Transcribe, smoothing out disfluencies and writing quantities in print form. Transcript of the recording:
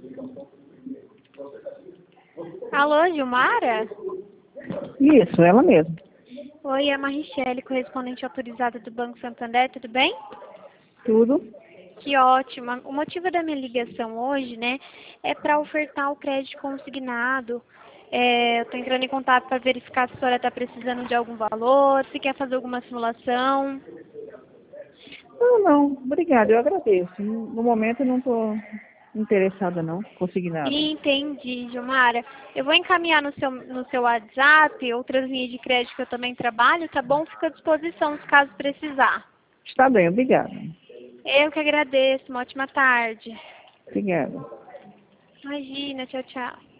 Alô, Gilmara? Isso, ela mesma. Oi, é a Marichele, correspondente autorizada do Banco Santander, tudo bem? Tudo. Que ótimo. O motivo da minha ligação hoje, né, é para ofertar o crédito consignado. Eu estou entrando em contato para verificar se a senhora está precisando de algum valor, se quer fazer alguma simulação. Não, obrigada, eu agradeço. No momento eu não estou interessada não, consegui nada. Entendi, Gilmara. Eu vou encaminhar no seu WhatsApp outras linhas de crédito que eu também trabalho, tá bom? Fico à disposição se caso precisar. Está bem, obrigada. Eu que agradeço. Uma ótima tarde. Obrigada. Imagina, tchau, tchau.